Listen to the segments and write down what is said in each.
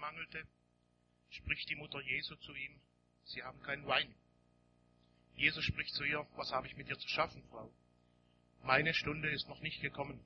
mangelte, spricht die Mutter Jesu zu ihm, sie haben keinen Wein. Jesus spricht zu ihr, was habe ich mit dir zu schaffen, Frau? Meine Stunde ist noch nicht gekommen.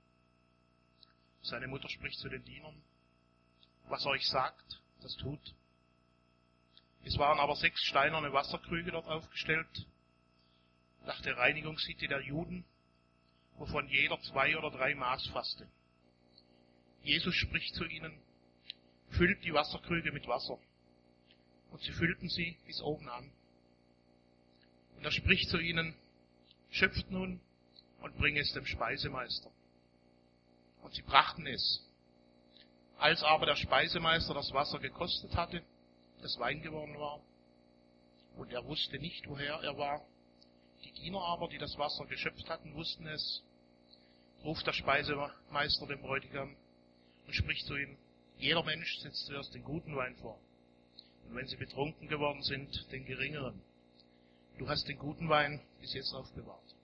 Seine Mutter spricht zu den Dienern, was er euch sagt, das tut. Es waren aber 6 steinerne Wasserkrüge dort aufgestellt, nach der Reinigungssitte der Juden, wovon jeder 2 oder 3 Maß fasste. Jesus spricht zu ihnen, füllt die Wasserkrüge mit Wasser. Und sie füllten sie bis oben an. Und er spricht zu ihnen, schöpft nun und bringt es dem Speisemeister. Und sie brachten es. Als aber der Speisemeister das Wasser gekostet hatte, das Wein geworden war, und er wusste nicht, woher er war, die Diener aber, die das Wasser geschöpft hatten, wussten es, ruft der Speisemeister dem Bräutigam und spricht zu ihm, jeder Mensch setzt zuerst den guten Wein vor, und wenn sie betrunken geworden sind, den geringeren. Du hast den guten Wein bis jetzt aufbewahrt.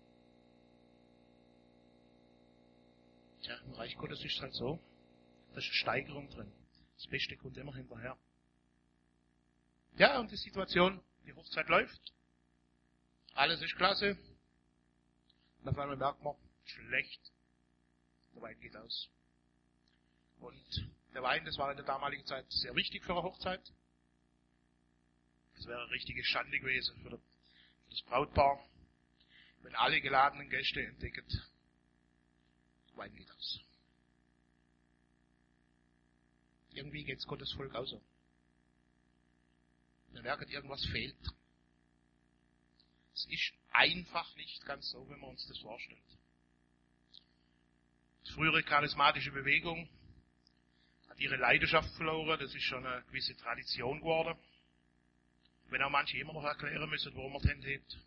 Tja, im Reich Gottes ist es halt so, da ist eine Steigerung drin. Das Beste kommt immer hinterher. Ja, und die Situation, die Hochzeit läuft, alles ist klasse, und auf einmal merkt man, schlecht, der Wein geht aus. Und der Wein, das war in der damaligen Zeit sehr wichtig für eine Hochzeit. Es wäre eine richtige Schande gewesen für das Brautpaar, wenn alle geladenen Gäste entdecken, Wein geht aus. Irgendwie geht es Gottes Volk auch so. Man merkt, irgendwas fehlt. Es ist einfach nicht ganz so, wenn man uns das vorstellt. Die frühere charismatische Bewegung hat ihre Leidenschaft verloren, das ist schon eine gewisse Tradition geworden. Wenn auch manche immer noch erklären müssen, warum man die Hände hebt.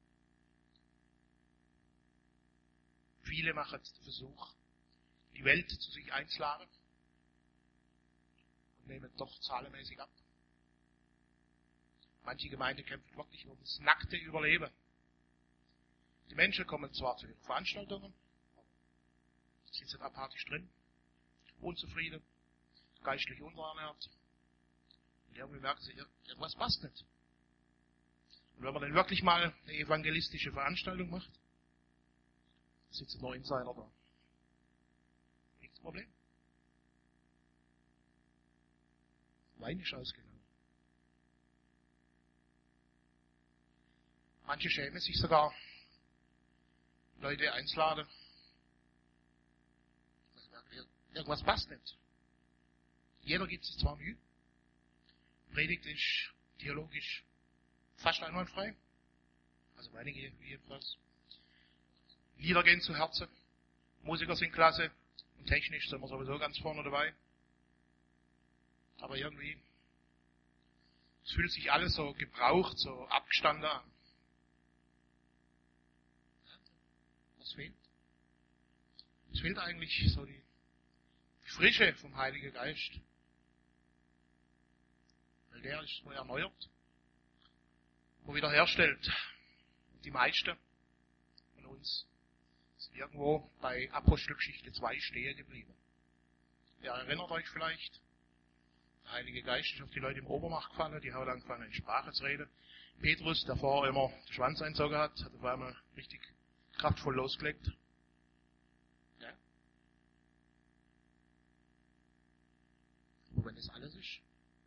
Viele machen den Versuch, die Welt zu sich einzuladen und nehmen doch zahlenmäßig ab. Manche Gemeinden kämpfen wirklich um das nackte Überleben. Die Menschen kommen zwar zu ihren Veranstaltungen, sitzen apathisch drin, unzufrieden, geistlich unterernährt. Und irgendwie merken sie, irgendwas passt nicht. Und wenn man dann wirklich mal eine evangelistische Veranstaltung macht, sitzen nur Insider da. Nichts Problem. Wein ist ausgegangen. Manche schämen sich sogar, Leute einzuladen. Irgendwas passt nicht. Jeder gibt sich zwar Mühe. Predigt ist theologisch fast einwandfrei. Also einige jedenfalls. Lieder gehen zu Herzen. Musiker sind klasse. Und technisch sind wir sowieso ganz vorne dabei. Aber irgendwie, es fühlt sich alles so gebraucht, so abgestanden an. Was fehlt? Es fehlt eigentlich so die Frische vom Heiligen Geist. Weil der ist so erneuert, wo wiederherstellt. Und die meisten von uns sind irgendwo bei Apostelgeschichte 2 stehen geblieben. Ihr erinnert euch vielleicht, der Heilige Geist ist auf die Leute im Obermacht gefallen, die haben angefangen in Sprache zu reden. Petrus, der vorher immer den Schwanz einzogen hat auf einmal richtig kraftvoll losgelegt. Ja. Aber wenn das alles ist,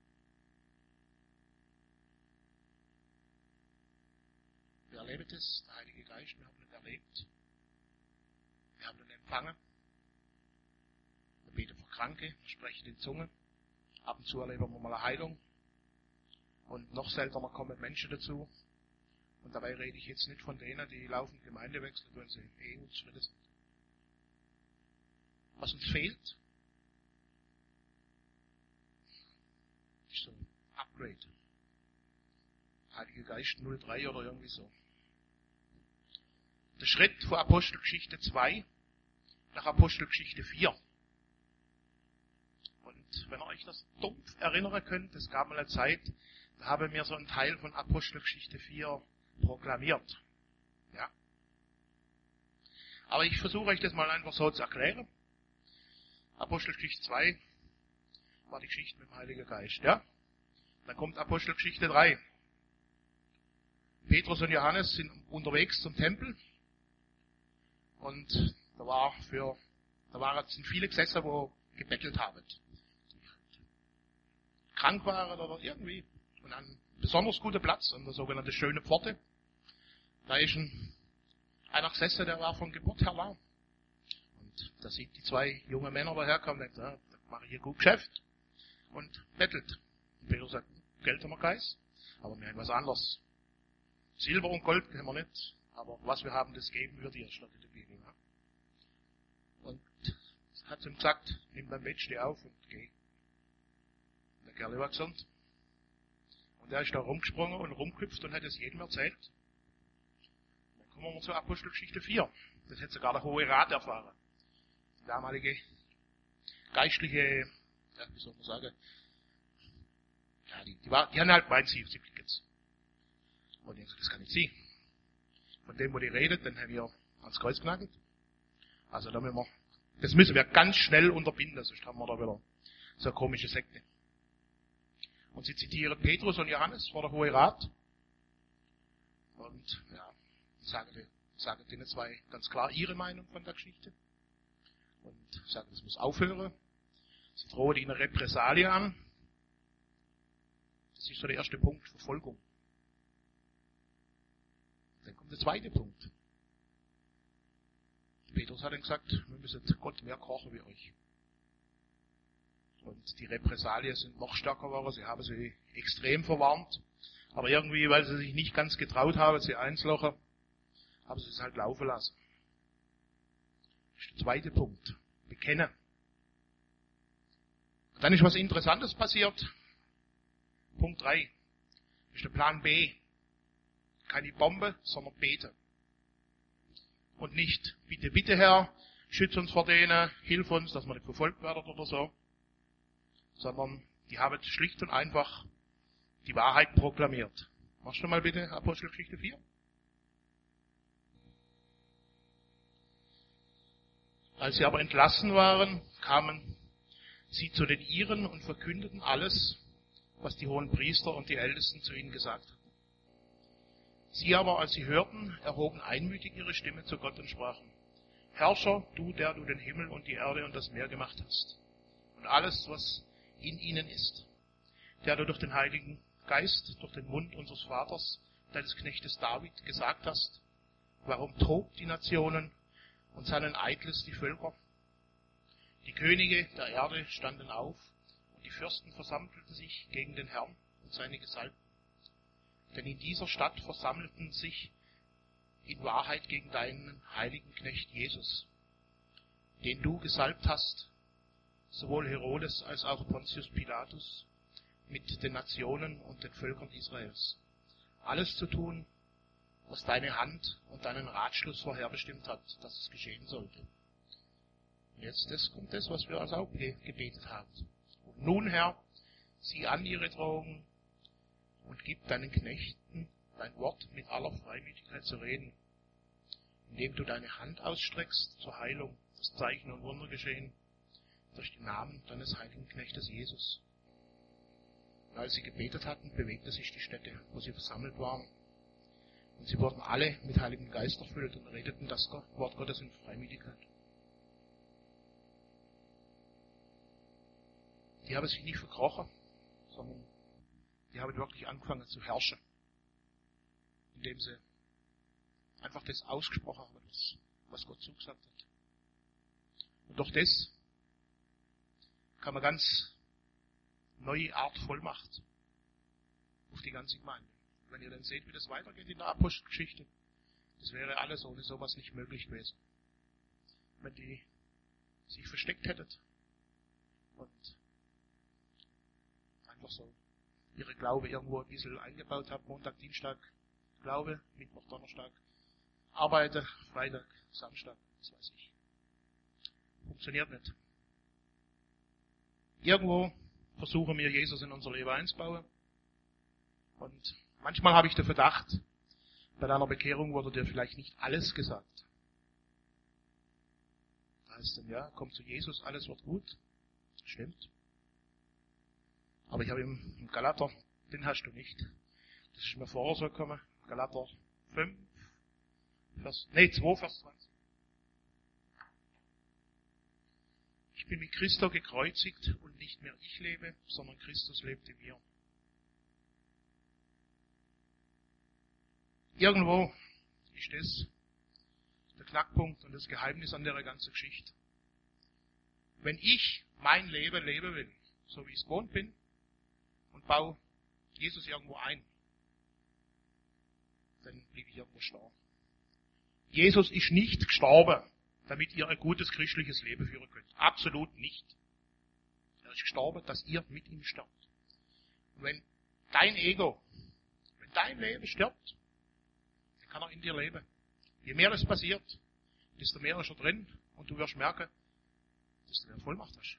wir erleben das, der Heilige Geist, wir haben ihn erlebt, wir haben ihn empfangen, wir beten für Kranke, wir sprechen in Zungen, ab und zu erleben wir mal eine Heilung und noch seltener kommen Menschen dazu. Und dabei rede ich jetzt nicht von denen, die laufend Gemeinde wechseln, wenn sie EU-Schritte sind. Was uns fehlt, ist so ein Upgrade. Heilige Geist 03 oder irgendwie so. Der Schritt von Apostelgeschichte 2 nach Apostelgeschichte 4. Und wenn ihr euch das dumpf erinnern könnt, es gab mal eine Zeit, da haben wir so einen Teil von Apostelgeschichte 4 proklamiert. Ja. Aber ich versuche euch das mal einfach so zu erklären. Apostelgeschichte 2 war die Geschichte mit dem Heiligen Geist, ja? Dann kommt Apostelgeschichte 3. Petrus und Johannes sind unterwegs zum Tempel und sind viele gesessen, wo gebettelt haben. Die krank waren oder irgendwie. Und an einem besonders guten Platz, an der sogenannten Schöne Pforte, da ist einer gesessen, der war von Geburt her lahm. Und da sieht die zwei junge Männer daherkommen und denkt, ja, da mache ich hier gut Geschäft. Und bettelt. Und Petrus sagt, Geld haben wir Geist, aber wir haben was anderes. Silber und Gold haben wir nicht, aber was wir haben, das geben wir dir, statt in der Bibel. Ja. Und hat ihm gesagt, nimm dein Bett, steh auf und geh. Der Kerl war gesund. Und er ist da rumgesprungen und rumgehüpft und hat es jedem erzählt. Dann kommen wir zur Apostelgeschichte 4. Das hat sogar der Hohe Rat erfahren. Die damalige geistliche, ja, wie soll man sagen, ja, die haben halt meint, sie blicken jetzt. Und ich gesagt, das kann nicht sein. Von dem, wo die redet, den haben wir ans Kreuz genagelt. Also das müssen wir ganz schnell unterbinden, sonst haben wir da wieder so eine komische Sekte. Und sie zitieren Petrus und Johannes vor der Hohe Rat. Und ja, sagen denen zwei ganz klar ihre Meinung von der Geschichte. Und sagen, das muss aufhören. Sie drohen ihnen Repressalien an. Das ist so der erste Punkt, Verfolgung. Dann kommt der zweite Punkt. Petrus hat dann gesagt, wir müssen Gott mehr kochen wie euch. Und die Repressalien sind noch stärker geworden, sie haben sie extrem verwarnt. Aber irgendwie, weil sie sich nicht ganz getraut haben, sie einzulochen, haben sie es halt laufen lassen. Das ist der zweite Punkt. Bekennen. Und dann ist was Interessantes passiert. Punkt 3. Das ist der Plan B. Keine Bombe, sondern beten. Und nicht, bitte, bitte Herr, schütze uns vor denen, hilf uns, dass wir nicht verfolgt werden oder so. Sondern die haben schlicht und einfach die Wahrheit proklamiert. Machst du mal bitte Apostelgeschichte 4? Als sie aber entlassen waren, kamen sie zu den Iren und verkündeten alles, was die hohen Priester und die Ältesten zu ihnen gesagt hatten. Sie aber, als sie hörten, erhoben einmütig ihre Stimme zu Gott und sprachen, Herrscher, du, der du den Himmel und die Erde und das Meer gemacht hast, und alles, was in ihnen ist, der du durch den Heiligen Geist, durch den Mund unseres Vaters, deines Knechtes David, gesagt hast, warum tobt die Nationen und seinen Eitles die Völker? Die Könige der Erde standen auf, und die Fürsten versammelten sich gegen den Herrn und seine Gesalbten. Denn in dieser Stadt versammelten sich in Wahrheit gegen deinen heiligen Knecht Jesus, den du gesalbt hast, sowohl Herodes als auch Pontius Pilatus, mit den Nationen und den Völkern Israels, alles zu tun, was deine Hand und deinen Ratschluss vorherbestimmt hat, dass es geschehen sollte. Und jetzt kommt das, was wir also auch gebetet haben. Und nun, Herr, sieh an ihre Drohungen und gib deinen Knechten dein Wort mit aller Freimütigkeit zu reden, indem du deine Hand ausstreckst zur Heilung, das Zeichen und Wunder geschehen, durch den Namen deines heiligen Knechtes Jesus. Und als sie gebetet hatten, bewegte sich die Stätte, wo sie versammelt waren. Und sie wurden alle mit Heiligem Geist erfüllt und redeten das Wort Gottes in Freimütigkeit. Die haben sich nicht verkrochen, sondern die haben wirklich angefangen zu herrschen, indem sie einfach das ausgesprochen haben, was Gott zugesagt hat. Und durch das kann man ganz neue Art Vollmacht auf die ganze Gemeinde. Wenn ihr dann seht, wie das weitergeht in der Apostelgeschichte, das wäre alles ohne sowas nicht möglich gewesen. Wenn die sich versteckt hätten und einfach so ihre Glaube irgendwo ein bisschen eingebaut haben, Montag, Dienstag, Glaube, Mittwoch, Donnerstag, Arbeite, Freitag, Samstag, was weiß ich. Funktioniert nicht. Irgendwo versuchen wir, Jesus in unser Leben einzubauen. Und manchmal habe ich den Verdacht, bei deiner Bekehrung wurde dir vielleicht nicht alles gesagt. Da heißt dann, ja, komm zu Jesus, alles wird gut. Stimmt. Aber ich habe im Galater, den hast du nicht. Das ist mir vorher so gekommen. Galater 2, Vers 20. Ich bin mit Christo gekreuzigt und nicht mehr ich lebe, sondern Christus lebt in mir. Irgendwo ist das der Knackpunkt und das Geheimnis an der ganzen Geschichte. Wenn ich mein Leben leben will, so wie ich es gewohnt bin, und baue Jesus irgendwo ein, dann blieb ich irgendwo sterben. Jesus ist nicht gestorben, damit ihr ein gutes christliches Leben führen könnt. Absolut nicht. Er ist gestorben, dass ihr mit ihm stirbt. Und wenn dein Ego, wenn dein Leben stirbt, dann kann er in dir leben. Je mehr das passiert, desto mehr ist er drin und du wirst merken, dass du mehr Vollmacht hast.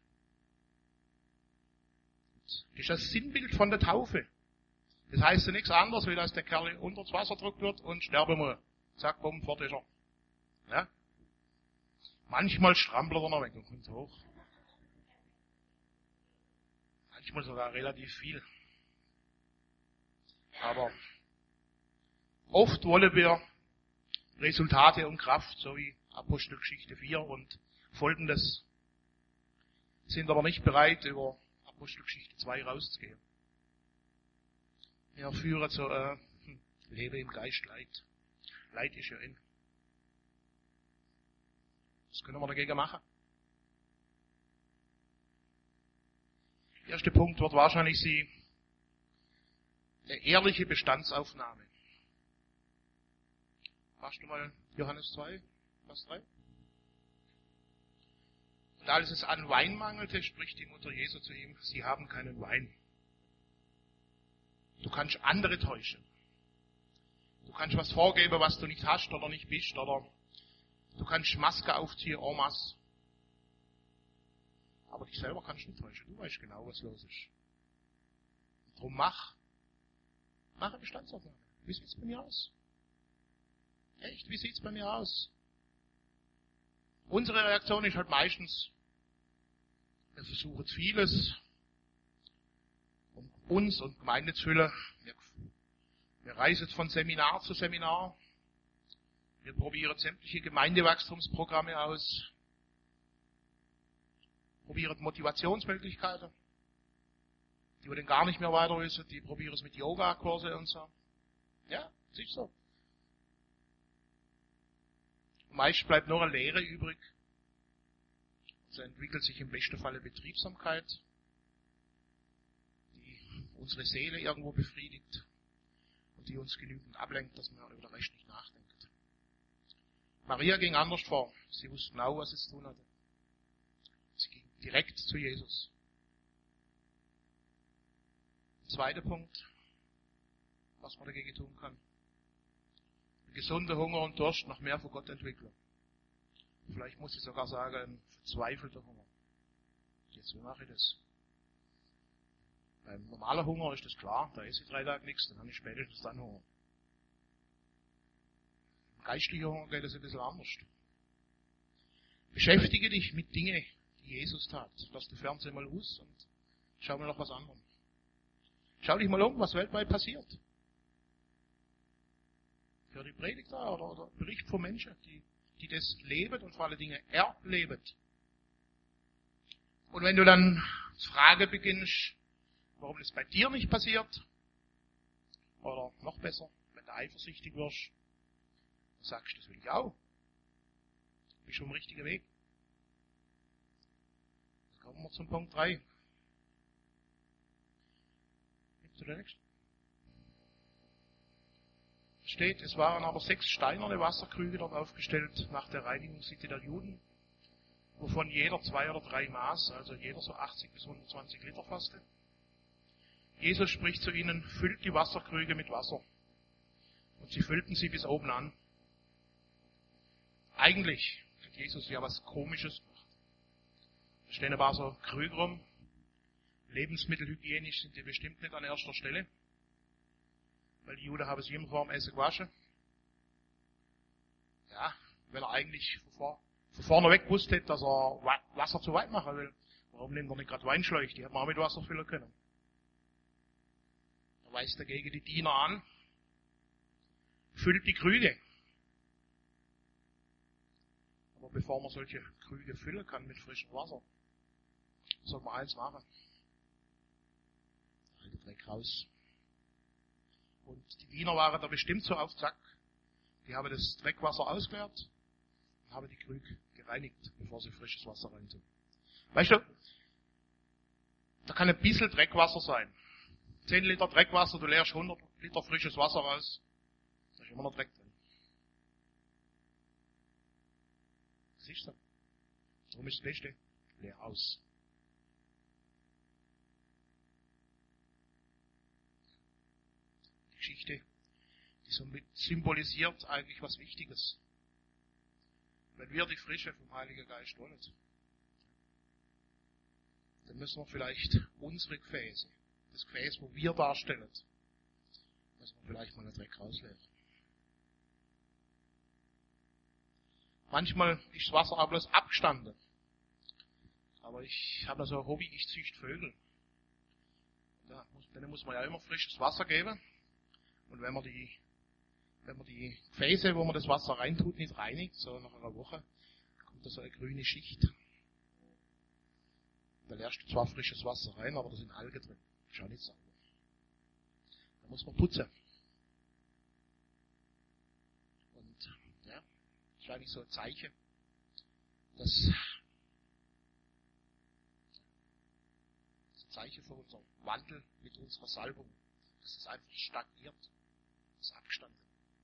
Das ist das Sinnbild von der Taufe. Das heißt ja nichts anderes, wie dass der Kerl unter das Wasser gedrückt wird und sterben muss. Zack, bumm, fort ist er. Ja? Manchmal strampelt er noch weg und kommt hoch. Manchmal sogar relativ viel. Aber oft wollen wir Resultate und Kraft, so wie Apostelgeschichte 4 und folgendes, sind aber nicht bereit, über Apostelgeschichte 2 rauszugehen. Wir führen so Lebe im Geist Leid. Leid ist ja in. Was können wir dagegen machen? Der erste Punkt wird wahrscheinlich Sie eine ehrliche Bestandsaufnahme. Machst du mal Johannes 2, Vers 3? Und als es an Wein mangelte, spricht die Mutter Jesu zu ihm, sie haben keinen Wein. Du kannst andere täuschen. Du kannst was vorgeben, was du nicht hast oder nicht bist, oder du kannst Maske aufziehen, en masse. Aber dich selber kannst du nicht täuschen. Du weißt genau, was los ist. Und darum mach eine Bestandsaufnahme. Wie sieht's bei mir aus? Echt, wie sieht's bei mir aus? Unsere Reaktion ist halt meistens, wir versuchen vieles, um uns und Gemeinde zu füllen. Wir reisen von Seminar zu Seminar. Wir probieren sämtliche Gemeindewachstumsprogramme aus. Probieren Motivationsmöglichkeiten. Die wir dann gar nicht mehr weiter wissen, die probieren es mit Yoga-Kurse und so. Ja, das ist so. Meist bleibt nur eine Lehre übrig. So entwickelt sich im besten Falle Betriebsamkeit, die unsere Seele irgendwo befriedigt und die uns genügend ablenkt, dass man über den Rest nicht nachdenkt. Maria ging anders vor. Sie wusste genau, was sie zu tun hatte. Sie ging direkt zu Jesus. Zweiter Punkt, was man dagegen tun kann. Gesunder Hunger und Durst nach mehr von Gott entwickeln. Vielleicht muss ich sogar sagen, ein verzweifelter Hunger. Jetzt, wie mache ich das? Beim normalen Hunger ist das klar, da esse ich 3 Tage nichts, dann habe ich spätestens dann Hunger. Im geistlichen Hunger geht es ein bisschen anders. Beschäftige dich mit Dingen, die Jesus tat. Lass den Fernseher mal aus und schau mal nach was anderem. Schau dich mal um, was weltweit passiert. Hör die Predigt da oder Bericht von Menschen, die das leben und vor allen Dingen erleben. Und wenn du dann zu fragen beginnst, warum das bei dir nicht passiert, oder noch besser, wenn du eifersüchtig wirst, dann sagst du, das will ich auch. Du bist auf dem richtigen Weg. Dann kommen wir zum Punkt 3. Zu der nächsten. Steht, es waren aber 6 steinerne Wasserkrüge dort aufgestellt nach der Reinigungssitte der Juden, wovon jeder 2 oder 3 Maß, also jeder so 80 bis 120 Liter fasste. Jesus spricht zu ihnen, füllt die Wasserkrüge mit Wasser. Und sie füllten sie bis oben an. Eigentlich hat Jesus ja was Komisches gemacht. Da stehen ein paar so Krüge rum. Lebensmittelhygienisch sind die bestimmt nicht an erster Stelle. Weil die Juden haben sich immer vor dem Essen gewaschen. Ja, weil er eigentlich von vorne weg wusste, dass er Wasser zu weit machen will. Warum nimmt er nicht gerade Weinschläuche? Die hätte man auch mit Wasser füllen können. weist dagegen die Diener an, füllt die Krüge. Aber bevor man solche Krüge füllen kann mit frischem Wasser, soll man eins machen. Den Dreck raus. Und die Diener waren da bestimmt so auf Zack. Die haben das Dreckwasser ausgeleert und haben die Krüge gereinigt, bevor sie frisches Wasser reintun. Weißt du, da kann ein bisschen Dreckwasser sein. 10 Liter Dreckwasser, du leerst 100 Liter frisches Wasser raus. Da ist immer noch Dreck drin. Das ist so. Darum ist das Beste, leer aus. Die Geschichte, die symbolisiert eigentlich was Wichtiges. Wenn wir die Frische vom Heiligen Geist wollen, dann müssen wir vielleicht unsere Gefäße, das Gefäß, wo wir darstellen, müssen wir vielleicht mal den Dreck rausleeren. Manchmal ist das Wasser auch bloß abgestanden. Aber ich habe so ein Hobby, ich züchte Vögel. Denen muss man ja immer frisches Wasser geben. Und wenn man die Gefäße, wo man das Wasser reintut, nicht reinigt, so nach einer Woche, kommt da so eine grüne Schicht. Da leerst du zwar frisches Wasser rein, aber da sind Algen drin. Schau nicht sauber. Da muss man putzen. Und ja, das ist eigentlich so ein Zeichen, dass Zeichen für unseren Wandel mit unserer Salbung, dass es einfach stagniert, das ist abgestanden.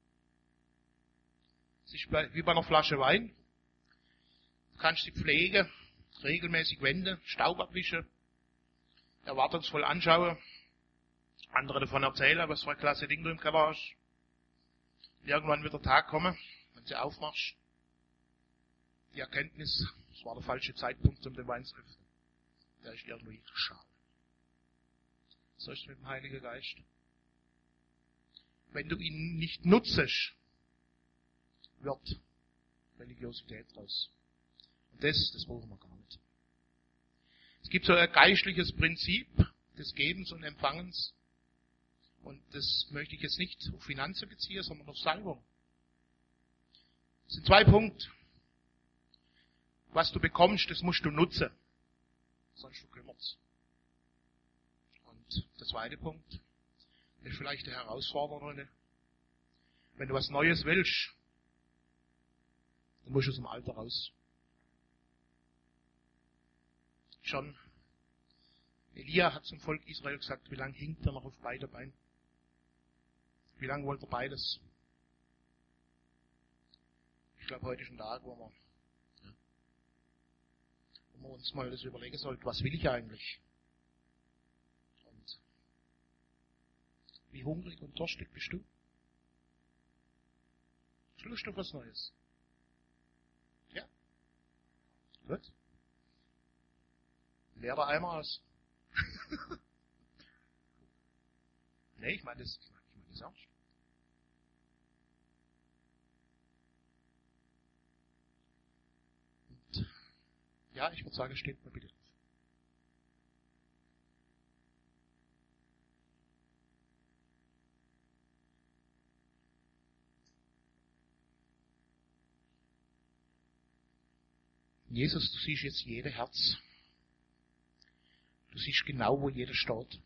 Es ist wie bei einer Flasche Wein. Du kannst sie pflegen, regelmäßig wenden, Staub abwischen, erwartungsvoll anschauen, andere davon erzählen, was für ein klasse Ding du im Keller hast. Irgendwann wird der Tag kommen, wenn sie aufmachst, die Erkenntnis, es war der falsche Zeitpunkt, um den Wein zu öffnen. Der ist irgendwie schade. So ist es mit dem Heiligen Geist. Wenn du ihn nicht nutzt, wird Religiosität raus. Und das brauchen wir gar nicht. Es gibt so ein geistliches Prinzip des Gebens und Empfangens. Und das möchte ich jetzt nicht auf Finanzen beziehen, sondern auf Salbung. Es sind 2 Punkte. Was du bekommst, das musst du nutzen. Sonst verkümmert's. Und der zweite Punkt ist vielleicht der herausfordernde. Wenn du was Neues willst, dann musst du aus dem Alter raus. Schon Elia hat zum Volk Israel gesagt, wie lange hinkt er noch auf beide Beine? Wie lange wollte er beides? Ich glaube, heute ist ein Tag, wo wir uns mal das überlegen sollten, was will ich eigentlich? Und wie hungrig und durstig bist du? Hast du Lust auf was Neues? Ja? Gut. Leer der Eimer aus. Nee, ich meine das ernst. Und ja, ich würde sagen, steht mir bitte auf. Jesus, du siehst jetzt jedes Herz. Du siehst genau, wo jeder steht.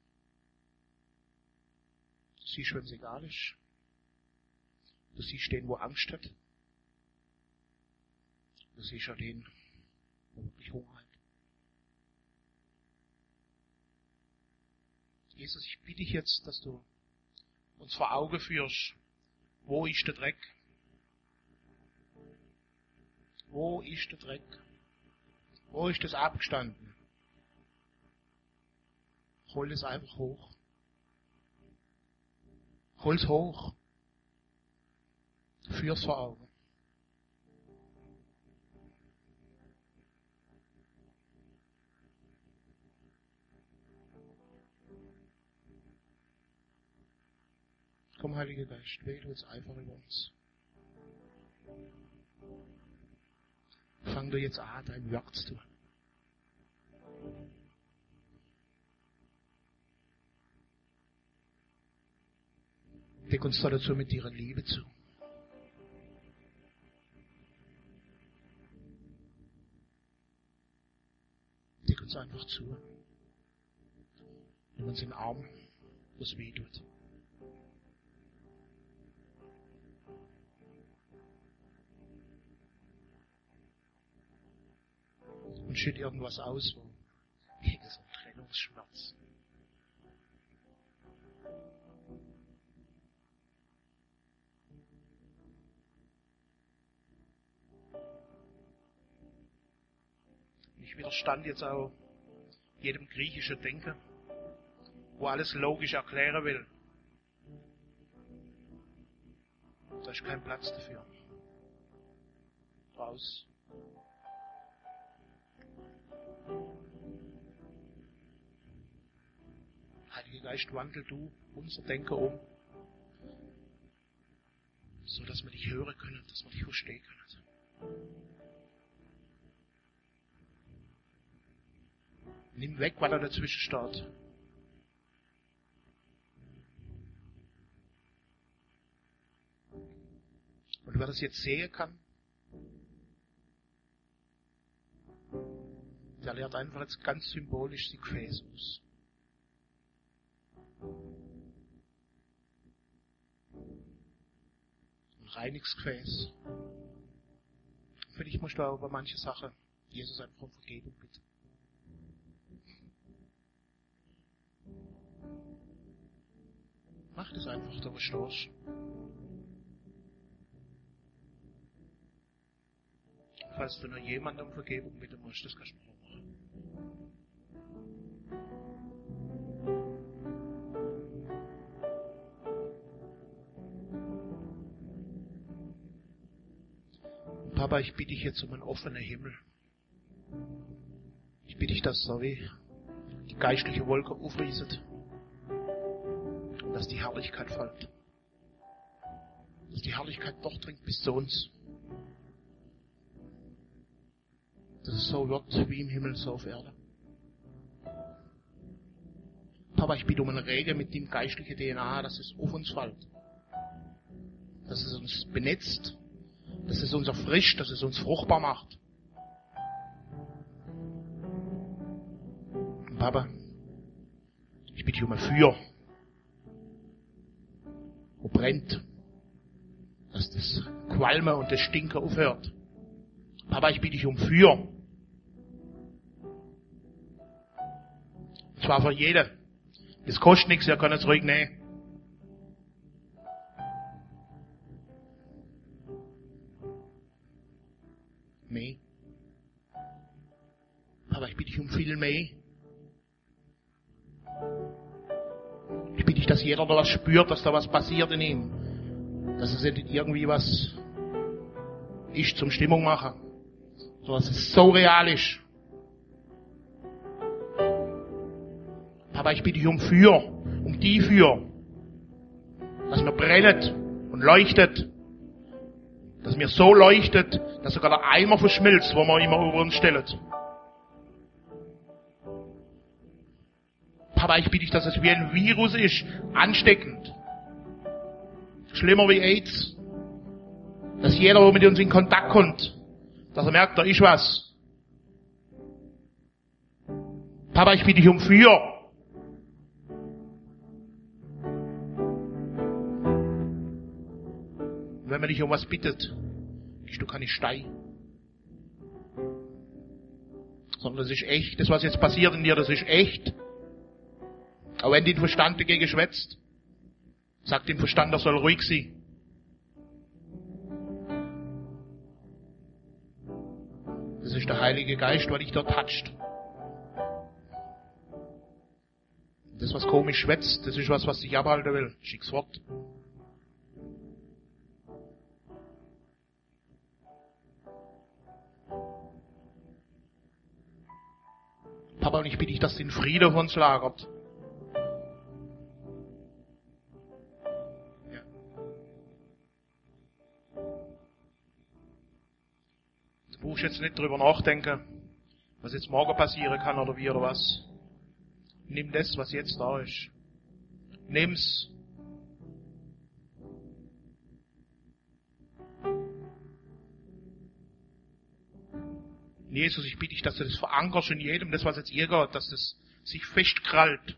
Du siehst, wenn es egal ist. Du siehst den, wo Angst hat. Du siehst auch den, wo wirklich Hunger hat. Jesus, ich bitte dich jetzt, dass du uns vor Augen führst, wo ist der Dreck? Wo ist der Dreck? Wo ist das abgestanden? Hol es einfach hoch. Hol es hoch. Führ's vor Augen. Komm, Heiliger Geist, wähle uns einfach über uns. Fang du jetzt an, dein Werk zu tun. Deck uns da dazu mit ihrer Liebe zu. Deck uns einfach zu. Nimm uns in den Arm, wo es weh tut. Und schütt irgendwas aus, wo gegen so einen Trennungsschmerz. Ich widerstand jetzt auch jedem griechischen Denken, wo alles logisch erklären will. Da ist kein Platz dafür. Raus. Heiliger Geist, wandel du unser Denken um, so dass wir dich hören können, dass wir dich verstehen können. Nimm weg, was da dazwischen steht. Und wer das jetzt sehen kann, der leert einfach jetzt ganz symbolisch die Gefäße aus. Ein reiniges Gefäß. Vielleicht musst du auch über manche Sachen Jesus einfach um Vergebung bitten. Mach das einfach, da wo du stehst. Falls du noch jemanden um Vergebung bitten musst, das kannst du auch machen. Und Papa, ich bitte dich jetzt um einen offenen Himmel. Ich bitte dich, dass so wie die geistliche Wolke aufrieselt. Und dass die Herrlichkeit fällt. Dass die Herrlichkeit durchdringt bis zu uns. Dass es so wird wie im Himmel, so auf Erde. Papa, ich bitte um einen Regen mit dem geistlichen DNA, dass es auf uns fällt. Dass es uns benetzt. Dass es uns erfrischt, dass es uns fruchtbar macht. Und Papa, ich bitte dich um ein Feuer, wo brennt. Dass das Qualmen und das Stinken aufhört. Papa, ich bitte dich um Feuer. Und zwar für jeden. Das kostet nichts, ihr könnt es ruhig nehmen. Mehr. Papa, ich bitte dich um viel mehr. Ich bitte dich, dass jeder da was spürt, dass da was passiert in ihm. Dass es nicht irgendwie was ist zum Stimmung machen. Sondern dass es so real ist. Papa, ich bitte dich um Feuer, um die Feuer. Dass mir brennt und leuchtet. Dass mir so leuchtet, dass sogar der Eimer verschmilzt, wo man immer über uns stellt. Papa, ich bitte dich, dass es wie ein Virus ist, ansteckend. Schlimmer wie AIDS. Dass jeder, der mit uns in Kontakt kommt, dass er merkt, da ist was. Papa, ich bitte dich um Feuer. Und wenn man dich um was bittet, bist du keine Stein. Sondern das ist echt. Das, was jetzt passiert in dir, das ist echt. Auch wenn dein Verstand dagegen schwätzt, sagt dem Verstand, er soll ruhig sein. Das ist der Heilige Geist, der dich dort toucht. Das, was komisch schwätzt, das ist was dich abhalten will. Schick's fort. Papa, und ich bitte dich, dass den Frieden auf uns lagert. Ja. Du brauchst jetzt nicht drüber nachdenken, was jetzt morgen passieren kann oder wie oder was. Nimm das, was jetzt da ist. Nimm's. Jesus, ich bitte dich, dass du das verankerst in jedem, das was jetzt ihr geht, dass das sich festkrallt.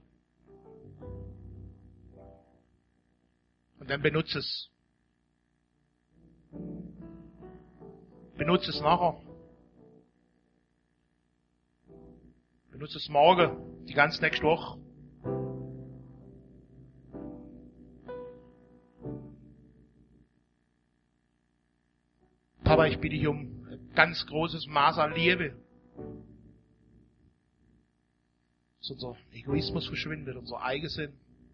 Und dann benutze es. Benutze es nachher. Benutze es morgen, die ganze nächste Woche. Papa, ich bitte dich um ein ganz großes Maß an Liebe. Dass unser Egoismus verschwindet, unser Eigensinn.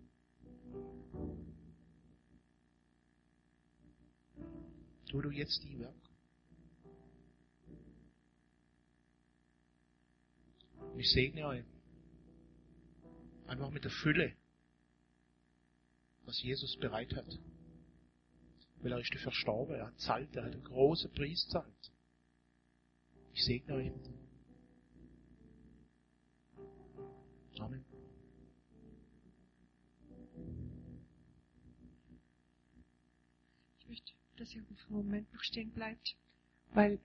Tu du jetzt die Werk. Und ich segne euch. Einfach mit der Fülle, was Jesus bereit hat. Weil er ist dafür verstorben, er hat zahlt, er hat einen großen Preis zahlt. Ich segne euch. Amen. Ich möchte, dass ihr für einen Moment noch stehen bleibt, weil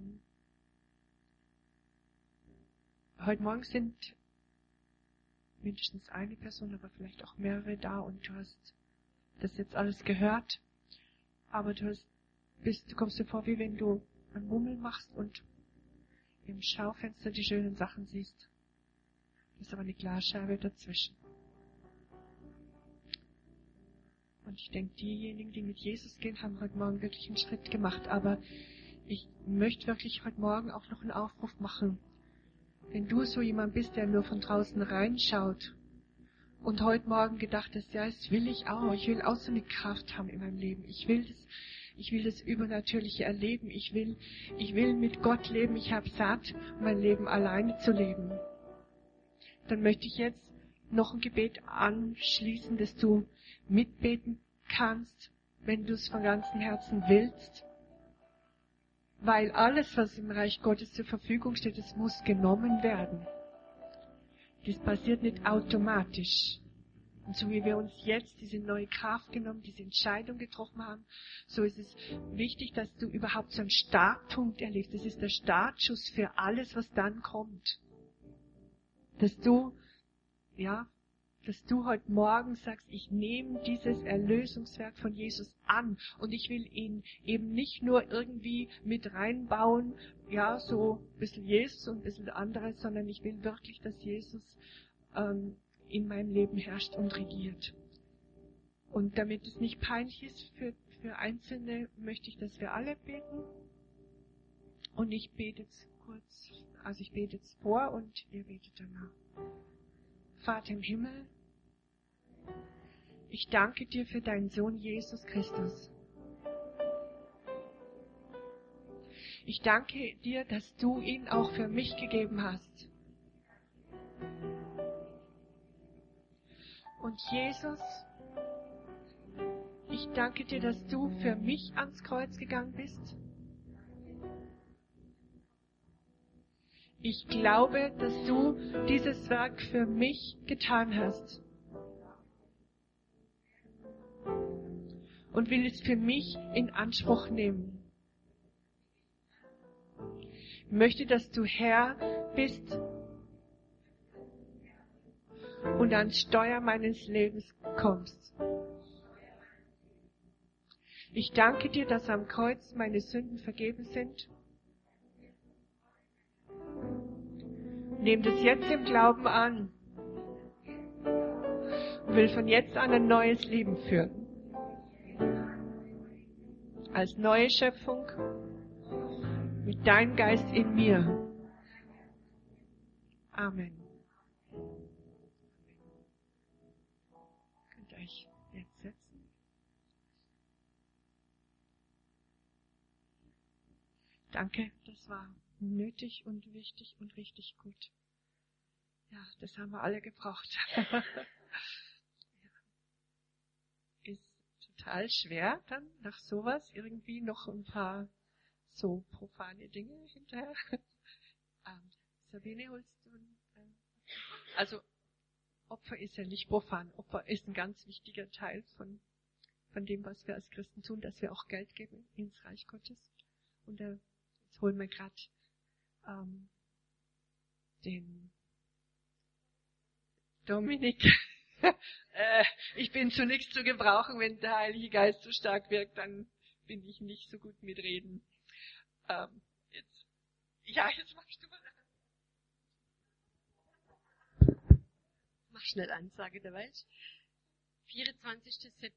heute Morgen sind mindestens eine Person, aber vielleicht auch mehrere da und du hast das jetzt alles gehört, aber du kommst dir vor, wie wenn du ein Mummel machst und im Schaufenster die schönen Sachen siehst. Da ist aber eine Glasscheibe dazwischen. Und ich denke, diejenigen, die mit Jesus gehen, haben heute Morgen wirklich einen Schritt gemacht, aber ich möchte wirklich heute Morgen auch noch einen Aufruf machen. Wenn du so jemand bist, der nur von draußen reinschaut und heute Morgen gedacht hast, ja, das will ich auch. Ich will auch so eine Kraft haben in meinem Leben. Ich will das Übernatürliche erleben. Ich will mit Gott leben. Ich habe satt, mein Leben alleine zu leben. Dann möchte ich jetzt noch ein Gebet anschließen, dass du mitbeten kannst, wenn du es von ganzem Herzen willst. Weil alles, was im Reich Gottes zur Verfügung steht, es muss genommen werden. Das passiert nicht automatisch. Und so wie wir uns jetzt diese neue Kraft genommen, diese Entscheidung getroffen haben, so ist es wichtig, dass du überhaupt so einen Startpunkt erlebst. Das ist der Startschuss für alles, was dann kommt. Dass du heute Morgen sagst, ich nehme dieses Erlösungswerk von Jesus an und ich will ihn eben nicht nur irgendwie mit reinbauen, ja, so ein bisschen Jesus und ein bisschen anderes, sondern ich will wirklich, dass Jesus in meinem Leben herrscht und regiert. Und damit es nicht peinlich ist für Einzelne, möchte ich, dass wir alle beten. Und ich bete jetzt vor und ihr betet danach. Vater im Himmel, ich danke dir für deinen Sohn Jesus Christus. Ich danke dir, dass du ihn auch für mich gegeben hast. Und Jesus, ich danke dir, dass du für mich ans Kreuz gegangen bist. Ich glaube, dass du dieses Werk für mich getan hast. Und will es für mich in Anspruch nehmen. Ich möchte, dass du Herr bist und ans Steuer meines Lebens kommst. Ich danke dir, dass am Kreuz meine Sünden vergeben sind. Nimm das jetzt im Glauben an und will von jetzt an ein neues Leben führen. Als neue Schöpfung mit deinem Geist in mir. Amen. Könnt ihr euch jetzt setzen? Danke, das war nötig und wichtig und richtig gut. Ja, das haben wir alle gebraucht. Ist total schwer, dann nach sowas irgendwie noch ein paar so profane Dinge hinterher. Sabine, holst du also Opfer ist ja nicht profan. Opfer ist ein ganz wichtiger Teil von dem, was wir als Christen tun, dass wir auch Geld geben ins Reich Gottes. Und jetzt holen wir gerade den Dominik. Ich bin zu nichts zu gebrauchen, wenn der Heilige Geist so stark wirkt, dann bin ich nicht so gut mit Reden. Jetzt machst du mal. Mach schnell Ansage dabei. 24.